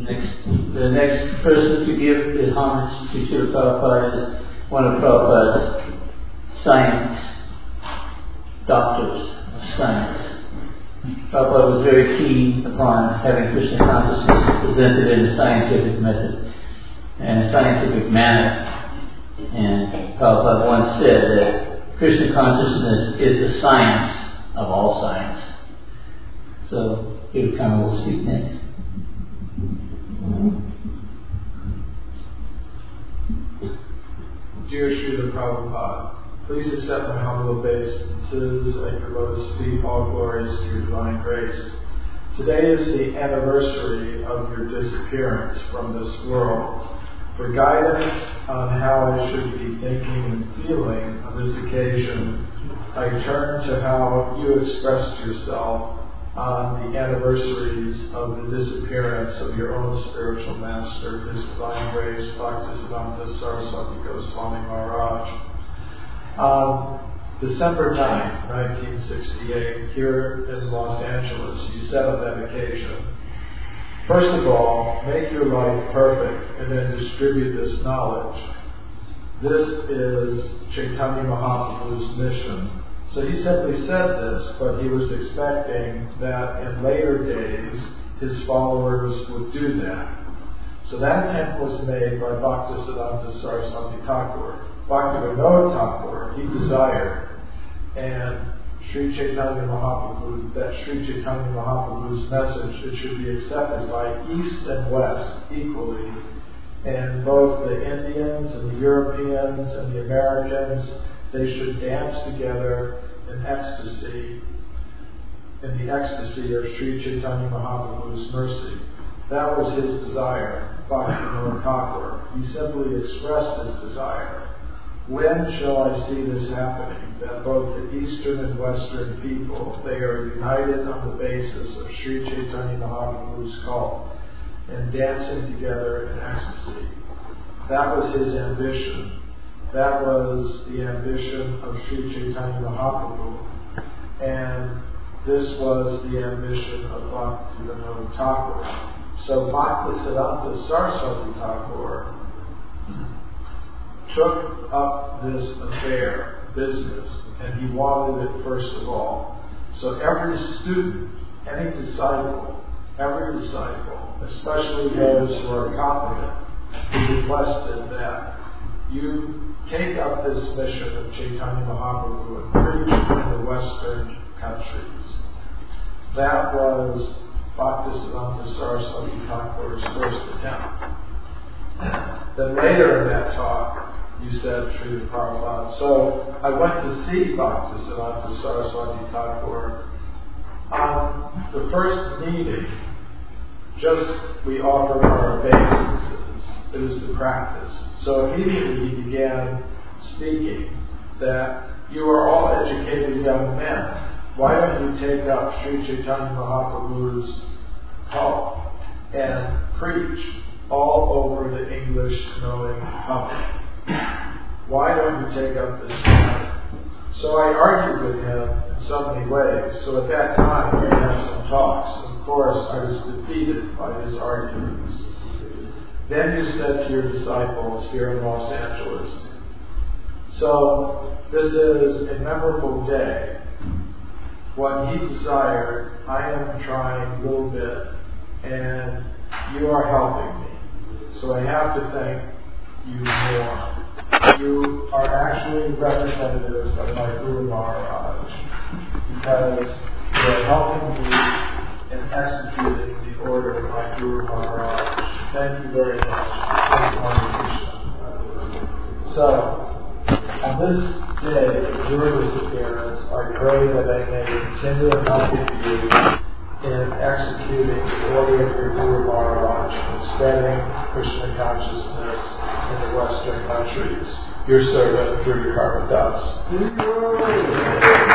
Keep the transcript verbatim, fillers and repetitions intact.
Next, the next person to give his homage to Srila Prabhupada is one of Prabhupada's science doctors of science. Prabhupada was very keen upon having Krishna consciousness presented in a scientific method and a scientific manner. And Prabhupada once said that Krishna consciousness is the science of all science. So, here Karma will speak next. Dear Srila Prabhupada, please accept my humble obeisances at your lotus feet, all glories to your divine grace. Today is the anniversary of your disappearance from this world. For guidance on how I should be thinking and feeling on this occasion, I turn to how you expressed yourself on the anniversaries of the disappearance of your own spiritual master, His Divine Grace, Bhaktisiddhanta Saraswati Goswami Maharaj. On December ninth, nineteen sixty-eight, here in Los Angeles, you said on that occasion, first of all, make your life perfect and then distribute this knowledge. This is Chaitanya Mahaprabhu's mission. So he simply said this, but he was expecting that in later days his followers would do that. So that attempt was made by Bhaktisiddhanta Saraswati Thakur. Bhaktivinoda Thakur, he desired, and Sri Chaitanya Mahaprabhu, that Sri Chaitanya Mahaprabhu's message, it should be accepted by East and West equally, and both the Indians and the Europeans and the Americans, they should dance together in ecstasy, in the ecstasy of Sri Chaitanya Mahaprabhu's mercy. That was his desire, Bhaktivinoda Thakur. He simply expressed his desire. When shall I see this happening? That both the Eastern and Western people, they are united on the basis of Sri Chaitanya Mahaprabhu's cult and dancing together in ecstasy. That was his ambition. That was the ambition of Sri Chaitanya Mahaprabhu. And this was the ambition of Bhaktivinoda Thakur. So Bhaktisiddhanta Saraswati Thakur took up this affair, business, and he wanted it first of all. So every student, any disciple, every disciple, especially those who are competent, he requested that you take up this mission of Chaitanya Mahaprabhu and preach in the Western countries. That was Bhaktisiddhanta Saraswati Thakur's first attempt. Then later in that talk, you said, Srila Prabhupada. So I went to see Bhaktisiddhanta Saraswati Thakur. On the first meeting, just we offered our obeisances. It was the practice. So immediately he began speaking that you are all educated young men. Why don't you take up Sri Chaitanya Mahaprabhu's cult and preach all over the English-knowing public? Why don't you take up this matter? So I argued with him in so many ways. So at that time we had some talks. Of course, I was defeated by his arguments. Then you said to your disciples here in Los Angeles, so this is a memorable day. What he desired, I am trying a little bit, and you are helping me. So I have to thank you more. You are actually representatives of my Guru Maharaj, because you are helping me in executing the order of my Guru Maharaj. Thank you very much. So, on this day of your disappearance, I pray that I may continue helping you in executing the order of your Guru Maharaj and spreading Krishna consciousness in the Western countries. Your servant, Dhruva Karma Das.